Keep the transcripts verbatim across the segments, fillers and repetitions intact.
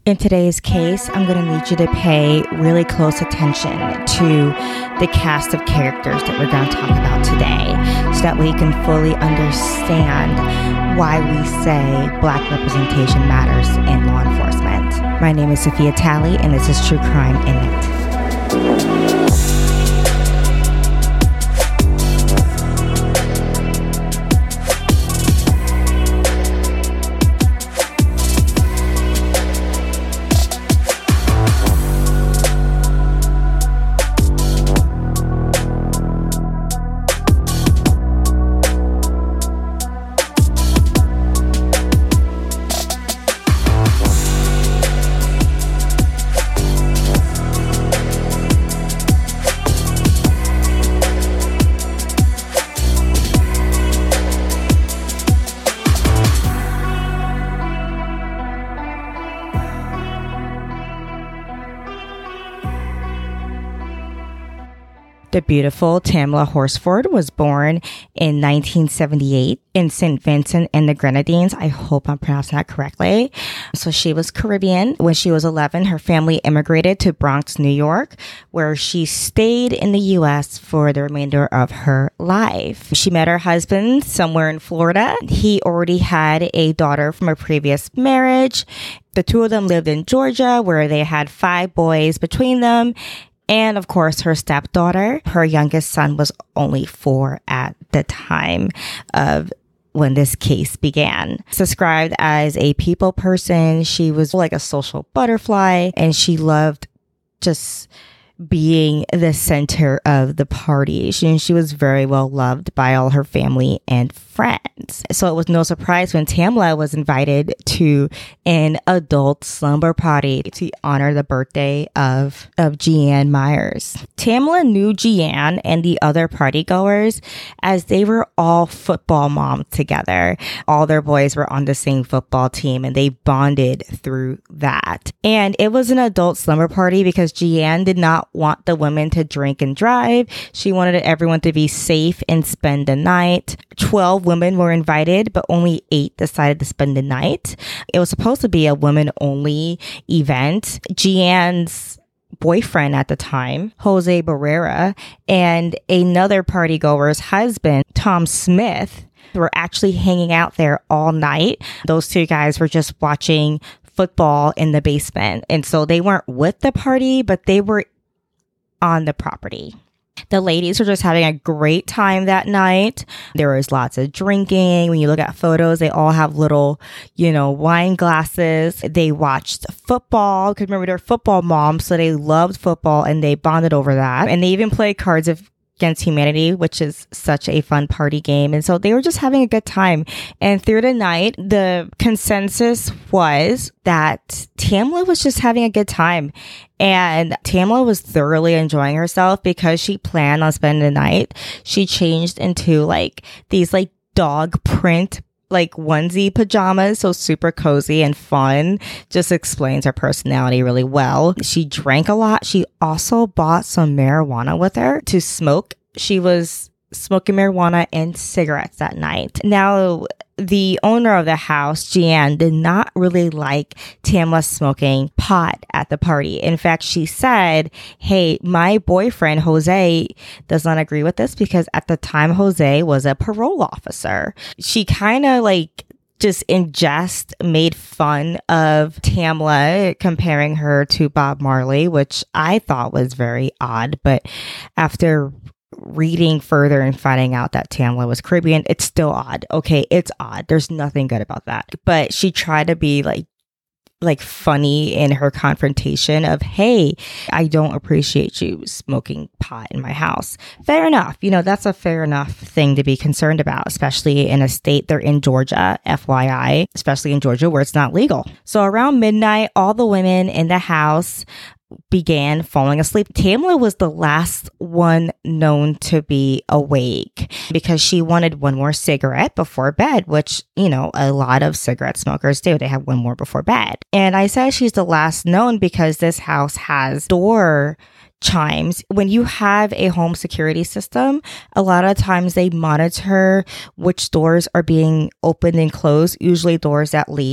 In today's case, I'm going to need you to pay really close attention to the cast of characters that we're going to talk about today so that we can fully understand why we say Black representation matters in law enforcement. My name is Sophia Talley, and this is True Crime in It. The beautiful Tamla Horsford was born in nineteen seventy-eight in Saint Vincent and the Grenadines. I hope I'm pronouncing that correctly. So she was Caribbean. When she was eleven, her family immigrated to Bronx, New York, where she stayed in the U S for the remainder of her life. She met her husband somewhere in Florida. He already had a daughter from a previous marriage. The two of them lived in Georgia, where they had five boys between them. And of course, her stepdaughter. Her youngest son was only four at the time of when this case began. Described as a people person, she was like a social butterfly, and she loved just being the center of the party. She, she was very well loved by all her family and friends. So it was no surprise when Tamla was invited to an adult slumber party to honor the birthday of, of Jeanne Myers. Tamla knew Jeanne and the other partygoers as they were all football moms together. All their boys were on the same football team, and they bonded through that. And it was an adult slumber party because Jeanne did not want the women to drink and drive. She wanted everyone to be safe and spend the night. Twelve women were invited, but only eight decided to spend the night. It was supposed to be a women-only event. Jeanne's boyfriend at the time, Jose Barrera, and another partygoer's husband, Tom Smith, were actually hanging out there all night. Those two guys were just watching football in the basement. And so they weren't with the party, but they were on the property. The ladies were just having a great time that night. There was lots of drinking. When you look at photos, they all have little, you know, wine glasses. They watched football because remember, they're football moms, so they loved football and they bonded over that. And they even played Cards of Against Humanity, which is such a fun party game. And so they were just having a good time. And through the night, the consensus was that Tamla was just having a good time. And Tamla was thoroughly enjoying herself because she planned on spending the night. She changed into like these like dog print like onesie pajamas, so super cozy and fun. Just explains her personality really well. She drank a lot. She also bought some marijuana with her to smoke. She was smoking marijuana and cigarettes that night. Now, the owner of the house, Jeanne, did not really like Tamla smoking pot at the party. In fact, she said, hey, my boyfriend, Jose, does not agree with this because at the time, Jose was a parole officer. She kind of like just in jest made fun of Tamla, comparing her to Bob Marley, which I thought was very odd. But after reading further and finding out that Tamla was Caribbean, it's still odd. Okay, it's odd. There's nothing good about that. But she tried to be like like funny in her confrontation of, hey, I don't appreciate you smoking pot in my house. Fair enough. You know, that's a fair enough thing to be concerned about, especially in a state they're in Georgia, F Y I, especially in Georgia where it's not legal. So around midnight, all the women in the house began falling asleep. Tamla was the last one known to be awake because she wanted one more cigarette before bed, which, you know, a lot of cigarette smokers do. They have one more before bed. And I said she's the last known because this house has door chimes. When you have a home security system, a lot of times they monitor which doors are being opened and closed, usually doors that lead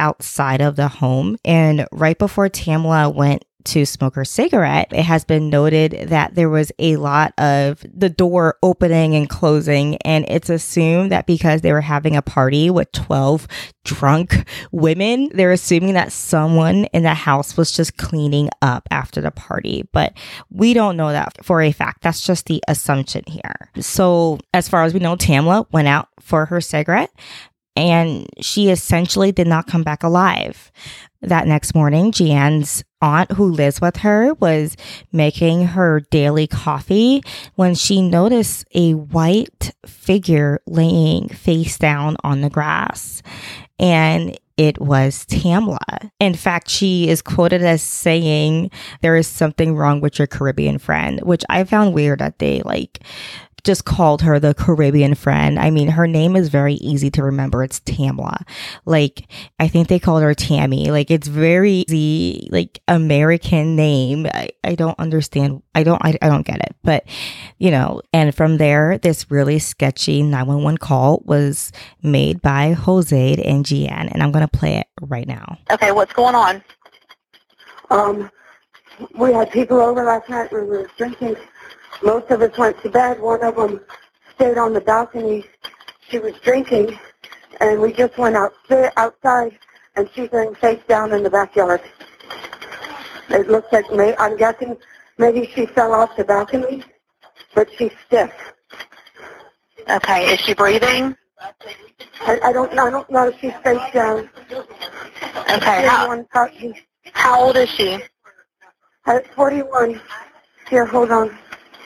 outside of the home. And right before Tamla went to smoke her cigarette, it has been noted that there was a lot of the door opening and closing. And it's assumed that because they were having a party with twelve drunk women, they're assuming that someone in the house was just cleaning up after the party. But we don't know that for a fact. That's just the assumption here. So as far as we know, Tamla went out for her cigarette and she essentially did not come back alive. That next morning, Jeanne's aunt, who lives with her, was making her daily coffee when she noticed a white figure laying face down on the grass. And it was Tamla. In fact, she is quoted as saying, "There is something wrong with your Caribbean friend," which I found weird that they like just called her the Caribbean friend. I mean, her name is very easy to remember. It's Tamla. Like, I think they called her Tammy. Like, it's very easy, like, American name. I, I don't understand. I don't, I, I don't get it. But, you know, and from there, this really sketchy nine one one call was made by Jose and Jeanne. And I'm going to play it right now. Okay, what's going on? Um, we had people over last night. We were drinking. Most of us went to bed. One of them stayed on the balcony. She was drinking, and we just went out outside, and she's laying face down in the backyard. It looks like, may, I'm guessing maybe she fell off the balcony, but she's stiff. Okay, is she breathing? I, I don't I don't know if she's face down. Okay, how, how old is she? At forty-one. Here, hold on.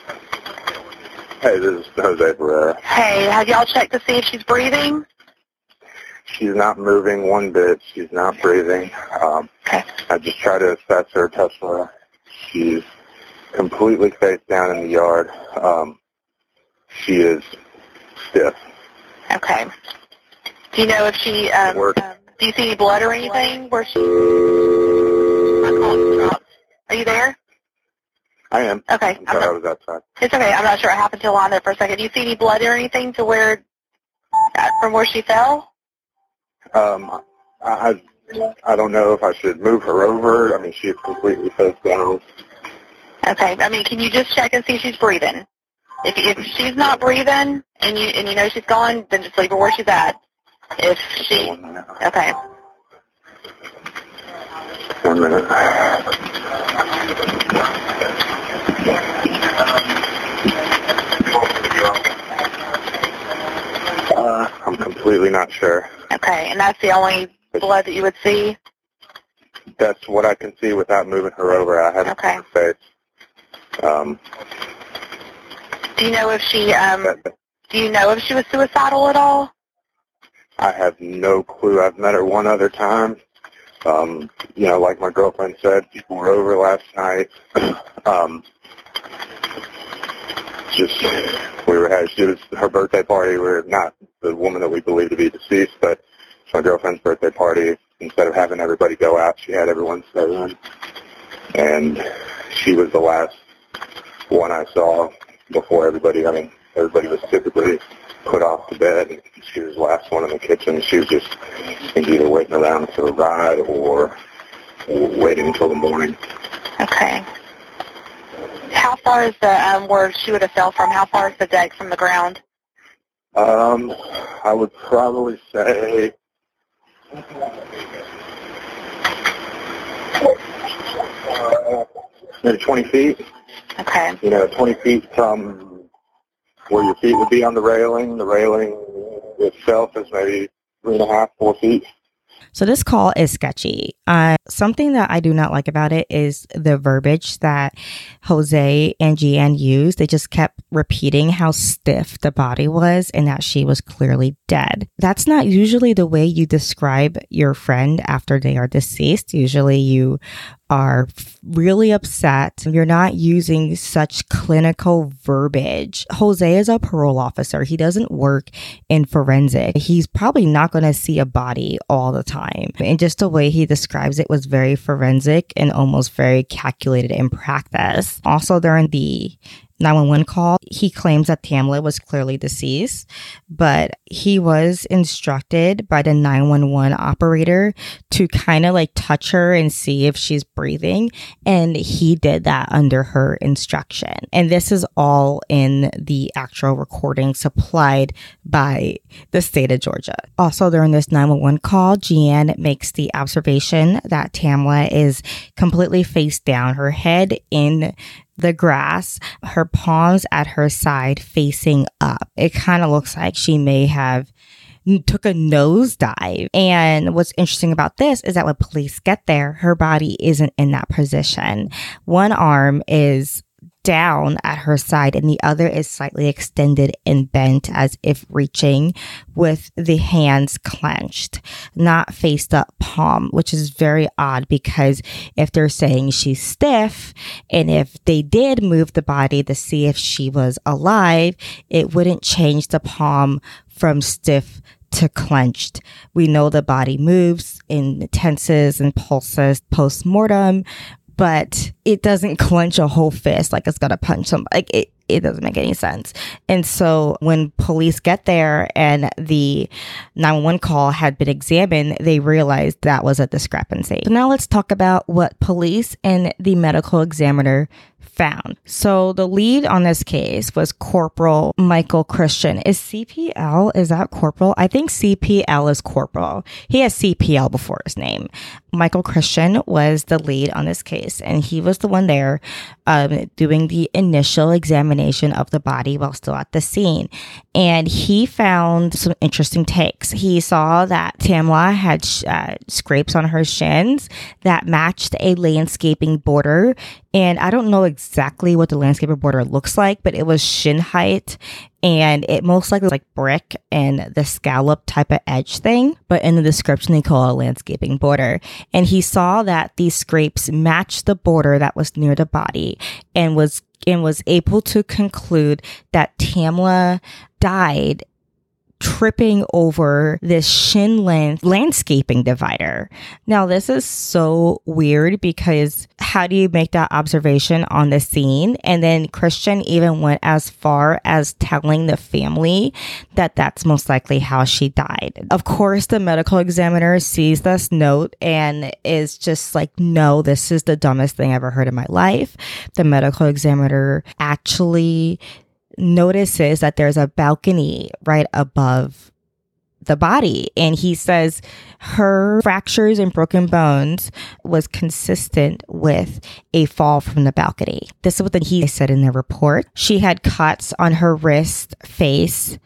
Hey, this is Jose Barrera. Hey, have y'all checked to see if she's breathing? She's not moving one bit. She's not breathing. Um, okay. I just try to assess her, touch her. She's completely face down in the yard. Um, she is stiff. Okay. Do you know if she, um, um, do you see any blood or anything where she, my call dropped. Are you there? I am. Okay. I'm sorry, I was outside. It's okay. I'm not sure what happened to the line there for a second. Do you see any blood or anything to where, from where she fell? Um, I, I don't know if I should move her over. I mean, she is completely face down. Okay. I mean, can you just check and see if she's breathing? If if she's not breathing and you and you know she's gone, then just leave her where she's at. If she, okay. One minute. Uh, I'm completely not sure. Okay, and that's the only blood that you would see? That's what I can see without moving her over. I haven't okay. seen her face. Um, do you know if she, um, do you know if she was suicidal at all? I have no clue. I've met her one other time. Um, you know, like my girlfriend said, people were over last night. um, just, we were had, she was her birthday party. We're not the woman that we believe to be deceased, but it's my girlfriend's birthday party. Instead of having everybody go out, she had everyone stay in. And she was the last one I saw before everybody, I mean, everybody was typically put off to bed, and she was the last one in the kitchen. She was just either waiting around for a ride or waiting until the morning. Okay. How far is the, um, where she would have fell from, how far is the deck from the ground? Um, I would probably say uh, maybe twenty feet. Okay. You know, twenty feet from where your feet would be on the railing. The railing itself is maybe three and a half, four feet. So this call is sketchy. Uh, something that I do not like about it is the verbiage that Jose and Jeanne used. They just kept repeating how stiff the body was and that she was clearly dead. That's not usually the way you describe your friend after they are deceased. Usually you are really upset. You're not using such clinical verbiage. Jose is a parole officer. He doesn't work in forensic. He's probably not going to see a body all the time. And just the way he describes it was very forensic and almost very calculated in practice. Also, during the nine one one call. He claims that Tamla was clearly deceased, but he was instructed by the nine one one operator to kind of like touch her and see if she's breathing. And he did that under her instruction. And this is all in the actual recording supplied by the state of Georgia. Also, during this nine one one call, Jeanne makes the observation that Tamla is completely face down, her head in the grass, her palms at her side facing up. It kind of looks like she may have took a nosedive. And what's interesting about this is that when police get there, her body isn't in that position. One arm is down at her side and the other is slightly extended and bent as if reaching, with the hands clenched, not faced up palm, which is very odd because if they're saying she's stiff and if they did move the body to see if she was alive, it wouldn't change the palm from stiff to clenched. We know the body moves and tenses and pulses post-mortem, but it doesn't clench a whole fist like it's gonna punch somebody. Like it, it doesn't make any sense. And so when police get there and the nine one one call had been examined, they realized that was a discrepancy. So now let's talk about what police and the medical examiner found. So the lead on this case was Corporal Michael Christian. Is C P L, is that corporal? I think C P L is corporal. He has C P L before his name. Michael Christian was the lead on this case, and he was the one there um, doing the initial examination of the body while still at the scene. And he found some interesting takes. He saw that Tamla had sh- uh, scrapes on her shins that matched a landscaping border. And I don't know exactly what the landscaping border looks like, but it was shin height. And it most likely was like brick and the scallop type of edge thing. But in the description, they call it a landscaping border. And he saw that these scrapes matched the border that was near the body and was and was able to conclude that Tamla died tripping over this shin length landscaping divider. Now, this is so weird because how do you make that observation on the scene? And then Christian even went as far as telling the family that that's most likely how she died. Of course, the medical examiner sees this note and is just like, no, this is the dumbest thing I've ever heard in my life. The medical examiner actually notices that there's a balcony right above the body. And he says her fractures and broken bones was consistent with a fall from the balcony. This is what he said in the report. She had cuts on her wrist, face,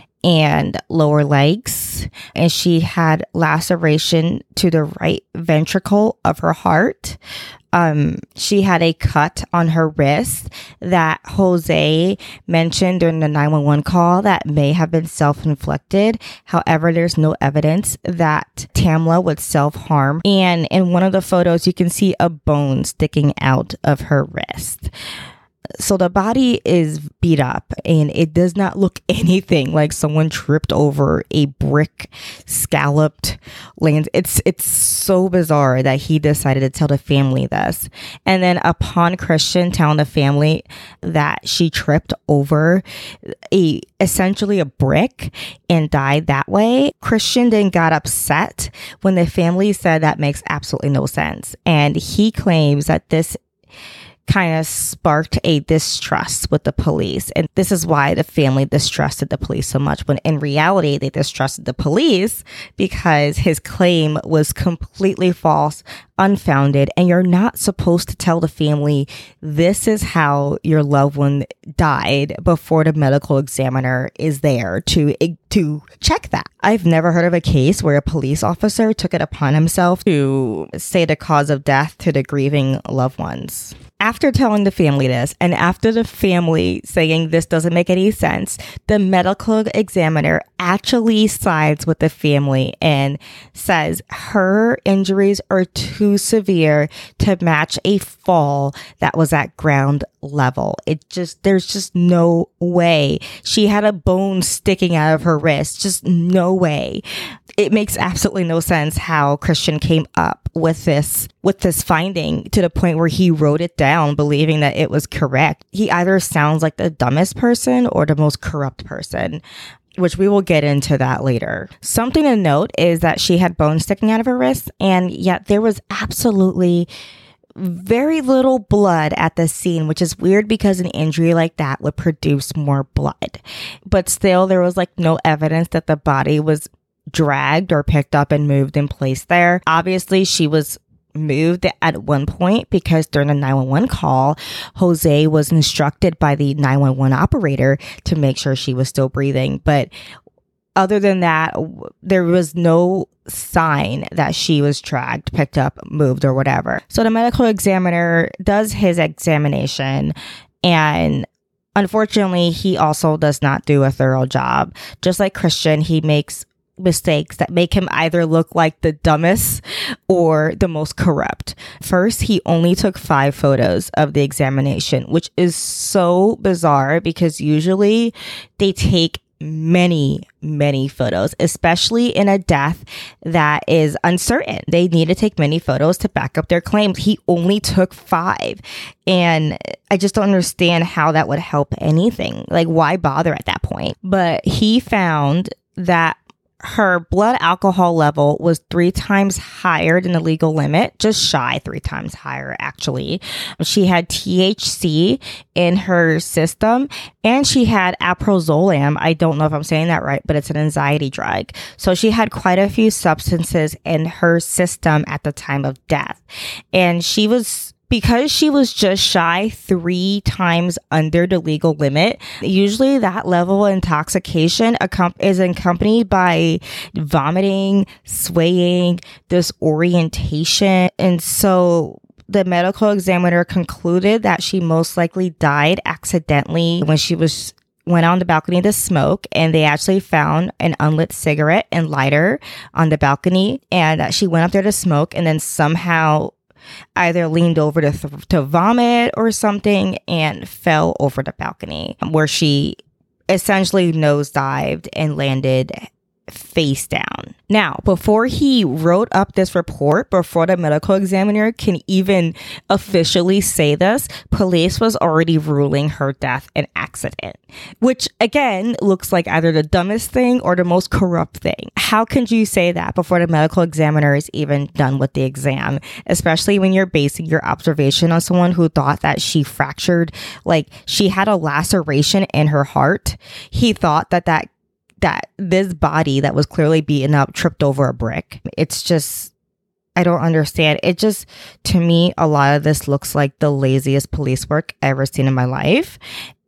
and lower legs, and she had laceration to the right ventricle of her heart. Um, she had a cut on her wrist that Jose mentioned during the nine one one call that may have been self-inflicted. However, there's no evidence that Tamla would self-harm. And in one of the photos, you can see a bone sticking out of her wrist. So the body is beat up and it does not look anything like someone tripped over a brick scalloped land. It's, it's so bizarre that he decided to tell the family this. And then upon Christian telling the family that she tripped over a, essentially a brick and died that way, Christian then got upset when the family said that makes absolutely no sense. And he claims that this kind of sparked a distrust with the police. And this is why the family distrusted the police so much, when in reality, they distrusted the police because his claim was completely false, unfounded, and you're not supposed to tell the family this is how your loved one died before the medical examiner is there to to check that. I've never heard of a case where a police officer took it upon himself to say the cause of death to the grieving loved ones. After telling the family this, and after the family saying this doesn't make any sense, the medical examiner actually sides with the family and says her injuries are too severe to match a fall that was at ground level. It just, there's just no way. She had a bone sticking out of her wrist. Just no way. It makes absolutely no sense how Christian came up with this, with this finding to the point where he wrote it down down believing that it was correct. He either sounds like the dumbest person or the most corrupt person, which we will get into that later. Something to note is that she had bones sticking out of her wrists, and yet there was absolutely very little blood at the scene, which is weird because an injury like that would produce more blood. But still, there was like no evidence that the body was dragged or picked up and moved in place there. Obviously, she was moved at one point because during the nine one one call, Jose was instructed by the nine one one operator to make sure she was still breathing. But other than that, there was no sign that she was dragged, picked up, moved, or whatever. So the medical examiner does his examination, and unfortunately, he also does not do a thorough job. Just like Christian, he makes mistakes that make him either look like the dumbest or the most corrupt. First, he only took five photos of the examination, which is so bizarre because usually they take many, many photos, especially in a death that is uncertain. They need to take many photos to back up their claims. He only took five. And I just don't understand how that would help anything. Like, why bother at that point? But he found that her blood alcohol level was three times higher than the legal limit, just shy three times higher, actually. She had T H C in her system, and she had alprazolam. I don't know if I'm saying that right, but it's an anxiety drug. So she had quite a few substances in her system at the time of death. And she was... Because she was just shy three times under the legal limit, usually that level of intoxication is accompanied by vomiting, swaying, disorientation. And so the medical examiner concluded that she most likely died accidentally when she was went on the balcony to smoke, and they actually found an unlit cigarette and lighter on the balcony, and she went up there to smoke and then somehow either leaned over to th- to vomit or something and fell over the balcony, where she essentially nosedived and landed face down. Now, before he wrote up this report, before the medical examiner can even officially say this, police was already ruling her death an accident, which again looks like either the dumbest thing or the most corrupt thing. How can you say that before the medical examiner is even done with the exam, especially when you're basing your observation on someone who thought that she fractured, like she had a laceration in her heart? He thought that that that this body that was clearly beaten up tripped over a brick. It's just, I don't understand. It just, to me, a lot of this looks like the laziest police work I've ever seen in my life.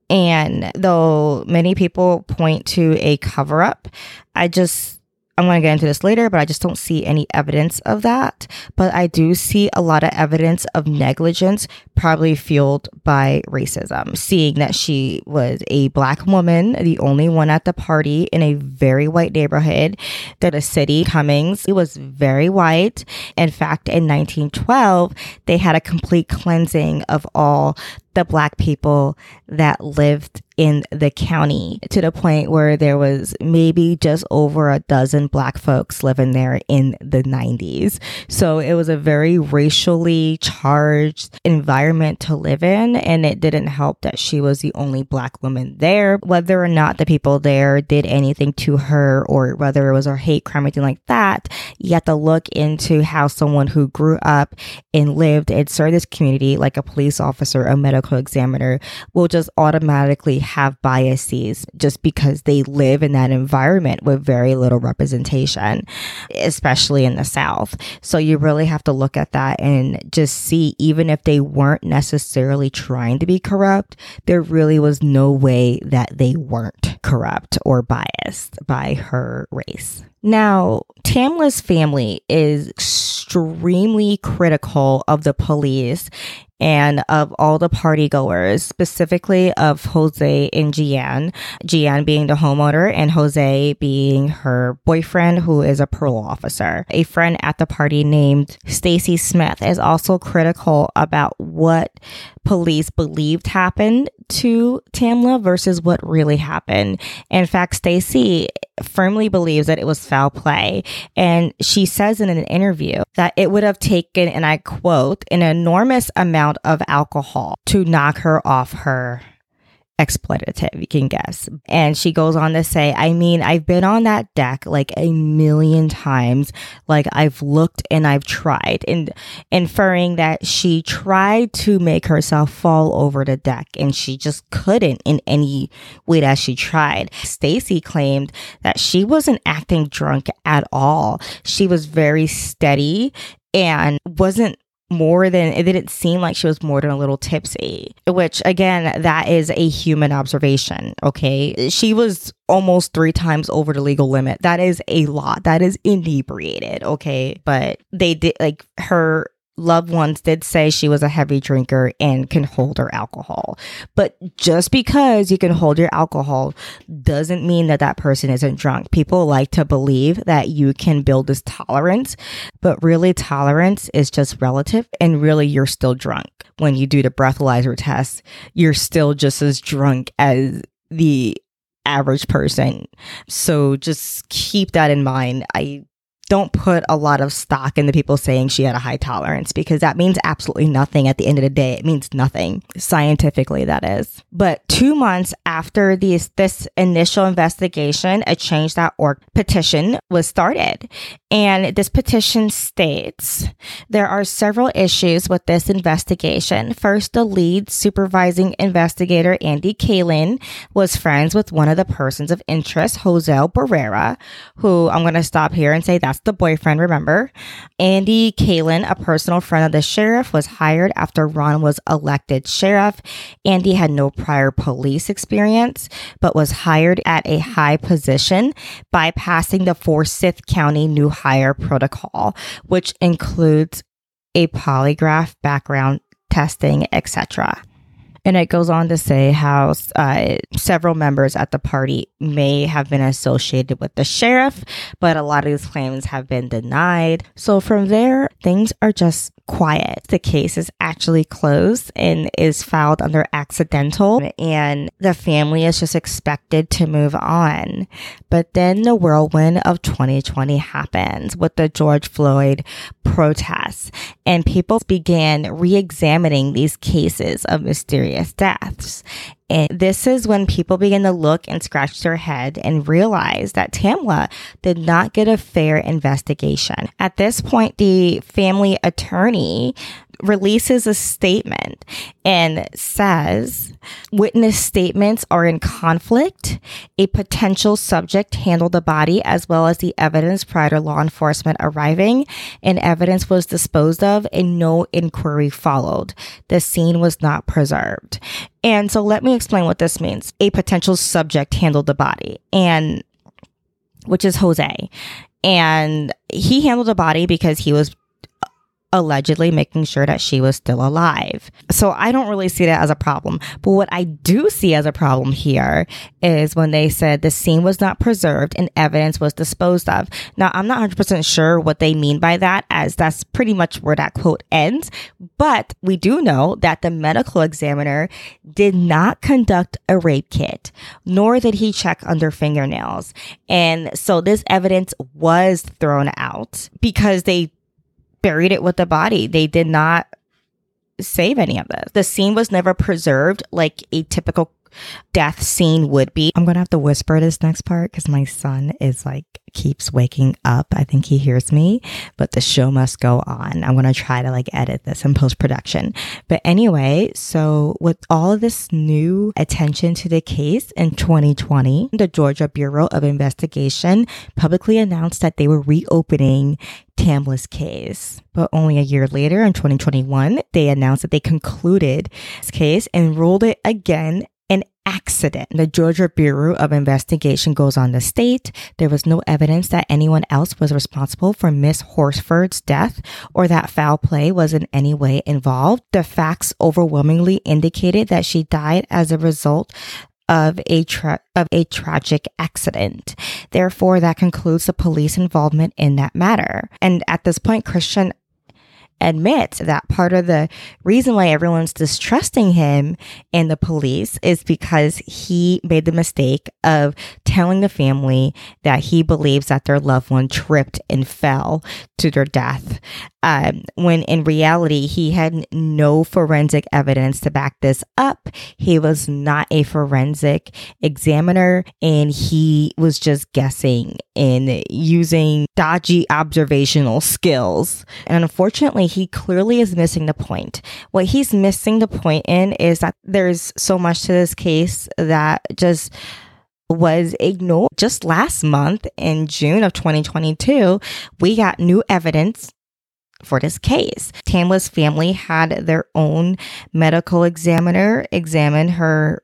And though many people point to a cover up, I just, I'm going to get into this later, but I just don't see any evidence of that. But I do see a lot of evidence of negligence, probably fueled by racism. Seeing that she was a black woman, the only one at the party in a very white neighborhood, that a city, Cummings, it was very white. In fact, in nineteen twelve, they had a complete cleansing of all the black people that lived in the county, to the point where there was maybe just over a dozen black folks living there in the nineties. So it was a very racially charged environment to live in, and it didn't help that she was the only black woman there. Whether or not the people there did anything to her, or whether it was a hate crime or anything like that, you have to look into how someone who grew up and lived and served this community, like a police officer, a medical examiner, will just automatically have biases just because they live in that environment with very little representation, especially in the South. So you really have to look at that and just see, even if they weren't necessarily trying to be corrupt, there really was no way that they weren't corrupt or biased by her race. Now, Tamla's family is extremely critical of the police and of all the party goers, specifically of Jose and Gian. Gian being the homeowner and Jose being her boyfriend, who is a parole officer. A friend at the party named Stacy Smith is also critical about what police believed happened to Tamla versus what really happened. In fact, Stacy firmly believes that it was foul play. And she says in an interview that it would have taken, and I quote, an enormous amount amount of alcohol to knock her off her expletive, you can guess. And she goes on to say, I mean, I've been on that deck like a million times. Like I've looked and I've tried, and inferring that she tried to make herself fall over the deck and she just couldn't in any way that she tried. Stacy claimed that she wasn't acting drunk at all. She was very steady and wasn't more than, it didn't seem like she was more than a little tipsy, which again, that is a human observation. Okay. She was almost three times over the legal limit. That is a lot. That is inebriated. Okay. But they did, like, her loved ones did say she was a heavy drinker and can hold her alcohol. But just because you can hold your alcohol doesn't mean that that person isn't drunk. People like to believe that you can build this tolerance, but really tolerance is just relative, and really you're still drunk. When you do the breathalyzer test, you're still just as drunk as the average person. So just keep that in mind. I don't put a lot of stock in the people saying she had a high tolerance, because that means absolutely nothing at the end of the day. It means nothing scientifically, that is. But two months after these, this initial investigation, a Change dot org petition was started. And this petition states, there are several issues with this investigation. First, the lead supervising investigator, Andy Kalin, was friends with one of the persons of interest, Jose Barrera, who I'm going to stop here and say that's the boyfriend, remember? Andy Kalin, a personal friend of the sheriff, was hired after Ron was elected sheriff. Andy had no prior police experience, but was hired at a high position, bypassing the Forsyth County new hire protocol, which includes a polygraph, background testing, et cetera. And it goes on to say how uh, several members at the party may have been associated with the sheriff, but a lot of these claims have been denied. So from there, things are just quiet. The case is actually closed and is filed under accidental, and the family is just expected to move on. But then the whirlwind of twenty twenty happens with the George Floyd protests, and people began re-examining these cases of mysterious deaths. And this is when people begin to look and scratch their head and realize that Tamla did not get a fair investigation. At this point, the family attorney releases a statement and says, witness statements are in conflict. A potential subject handled the body as well as the evidence prior to law enforcement arriving, and evidence was disposed of and no inquiry followed. The scene was not preserved. And so let me explain what this means. A potential subject handled the body, and which is Jose. And he handled the body because he was allegedly making sure that she was still alive. So I don't really see that as a problem. But what I do see as a problem here is when they said the scene was not preserved and evidence was disposed of. Now, I'm not one hundred percent sure what they mean by that, as that's pretty much where that quote ends. But we do know that the medical examiner did not conduct a rape kit, nor did he check under fingernails. And so this evidence was thrown out because they buried it with the body. They did not save any of this. The scene was never preserved like a typical death scene would be. I'm going to have to whisper this next part because my son is like, keeps waking up. I think he hears me, but the show must go on. I'm going to try to like edit this in post-production. But anyway, so with all of this new attention to the case in twenty twenty, the Georgia Bureau of Investigation publicly announced that they were reopening Tamla's case. But only a year later, in twenty twenty-one, they announced that they concluded this case and ruled it again an accident. The Georgia Bureau of Investigation goes on to state there was no evidence that anyone else was responsible for Miss Horsford's death or that foul play was in any way involved. The facts overwhelmingly indicated that she died as a result of a tra- of a tragic accident. Therefore, that concludes the police involvement in that matter. And at this point, Christian admits that part of the reason why everyone's distrusting him and the police is because he made the mistake of telling the family that he believes that their loved one tripped and fell to their death. Um, when in reality, he had no forensic evidence to back this up. He was not a forensic examiner, and he was just guessing and using dodgy observational skills. And unfortunately, he clearly is missing the point. What he's missing the point in is that there's so much to this case that just was ignored. Just last month in June of twenty twenty-two, we got new evidence for this case. Tamla's family had their own medical examiner examine her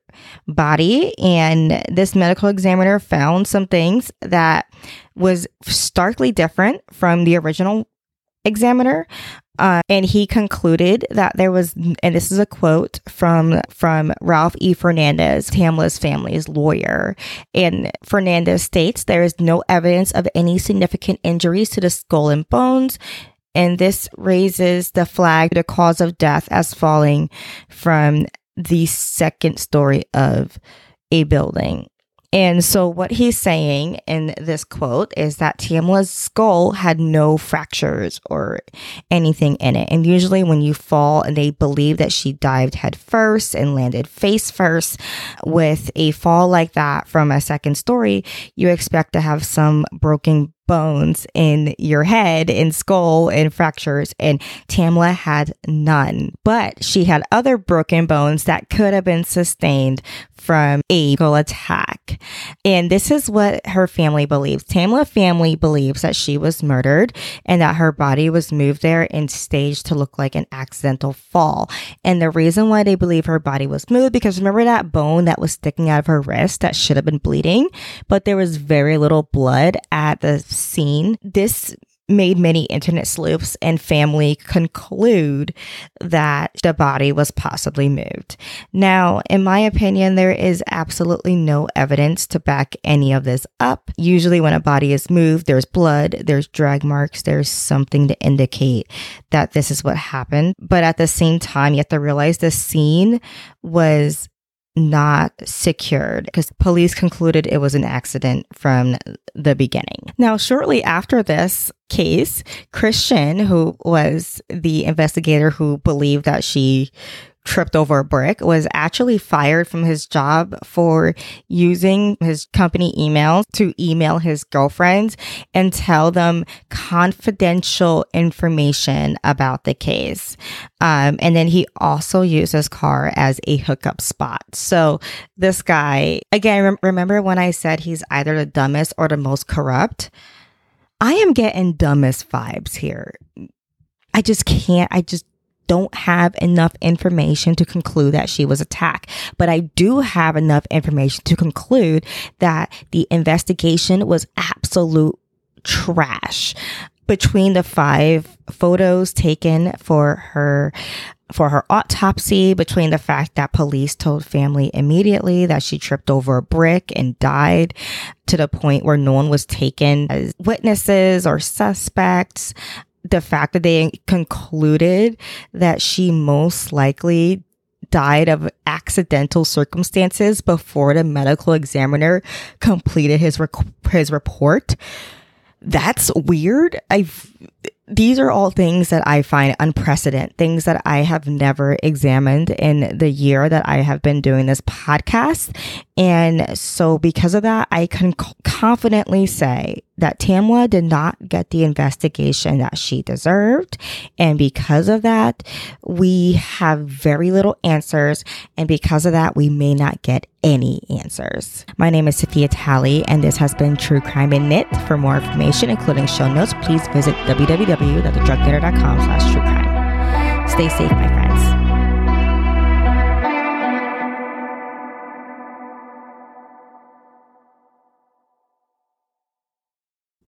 body, and this medical examiner found some things that was starkly different from the original examiner. Uh, and he concluded that there was, and this is a quote from from Ralph E. Fernandez, Tamla's family's lawyer. And Fernandez states there is no evidence of any significant injuries to the skull and bones. And this raises the flag, the cause of death as falling from the second story of a building. And so what he's saying in this quote is that Tamla's skull had no fractures or anything in it. And usually when you fall, and they believe that she dived head first and landed face first, with a fall like that from a second story, you expect to have some broken bones in your head and skull and fractures, and Tamla had none. But she had other broken bones that could have been sustained from a skull attack. And this is what her family believes. Tamla family believes that she was murdered and that her body was moved there and staged to look like an accidental fall. And the reason why they believe her body was moved, because remember that bone that was sticking out of her wrist that should have been bleeding, but there was very little blood at the scene. This made many internet sleuths and family conclude that the body was possibly moved. Now, in my opinion, there is absolutely no evidence to back any of this up. Usually when a body is moved, there's blood, there's drag marks, there's something to indicate that this is what happened. But at the same time, you have to realize the scene was not secured because police concluded it was an accident from the beginning. Now, shortly after this case, Christian, who was the investigator who believed that she tripped over a brick, was actually fired from his job for using his company emails to email his girlfriends and tell them confidential information about the case. Um, and then he also used his car as a hookup spot. So this guy, again, rem- remember when I said he's either the dumbest or the most corrupt? I am getting dumbest vibes here. I just can't, I just don't have enough information to conclude that she was attacked. But I do have enough information to conclude that the investigation was absolute trash. Between the five photos taken for her for her autopsy, between the fact that police told family immediately that she tripped over a brick and died, to the point where no one was taken as witnesses or suspects, the fact that they concluded that she most likely died of accidental circumstances before the medical examiner completed his rec- his report. That's weird. I've These are all things that I find unprecedented, things that I have never examined in the year that I have been doing this podcast. And so because of that, I can confidently say that Tamla did not get the investigation that she deserved. And because of that, we have very little answers. And because of that, we may not get any answers. My name is Sophia Talley, and this has been True Crime in Knit. For more information, including show notes, please visit w w w dot the drug knitter dot com slash true crime. Stay safe, my friends.